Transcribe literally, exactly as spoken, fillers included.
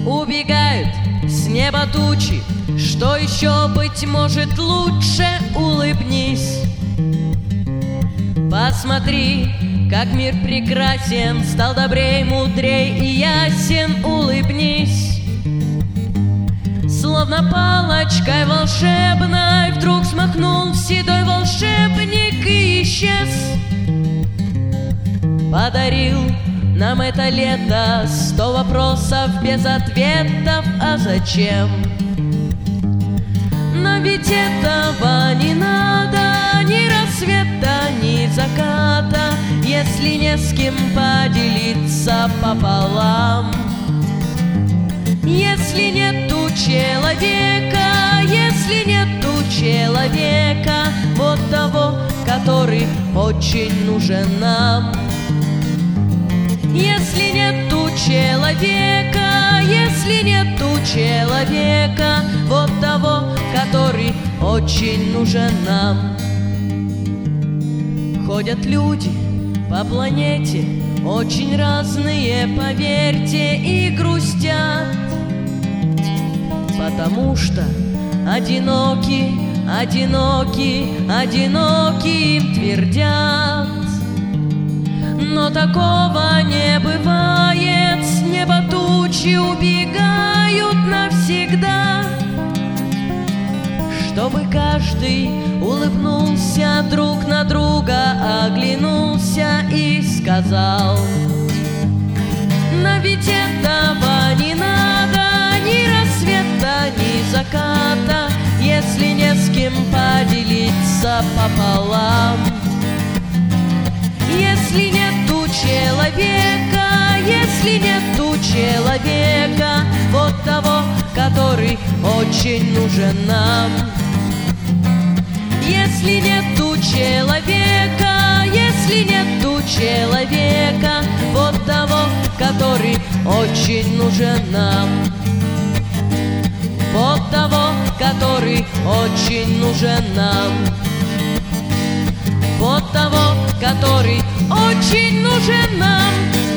Убегают с неба тучи, что еще, быть может, лучше? Улыбнись. Посмотри, как мир прекрасен, стал добрей, мудрей и ясен. Улыбнись. Словно палочкой волшебной вдруг смахнул седой волшебник и исчез. Подарил нам это лето сто вопросов без ответов. А зачем? Но ведь этого не надо, ни рассвета, ни заката, если не с кем поделиться пополам. Если нету человека, если нету человека, вот того, который очень нужен нам. Если нету человека, если нету человека, вот того, который очень нужен нам. Ходят люди по планете, очень разные, поверьте, и грустят, потому что одиноки, одиноки, одиноки им твердят. Но такого не бывает, с неба тучи убегают навсегда. Чтобы каждый улыбнулся, друг на друга оглянулся и сказал: но ведь этого не надо, ни рассвета, ни заката, если не с кем поделиться пополам. Если нету человека, если нету человека, вот того, который очень нужен нам. Если нету человека, если нету человека, вот того, который очень нужен нам. Вот того, который очень нужен нам. Вот того, который очень нужен нам.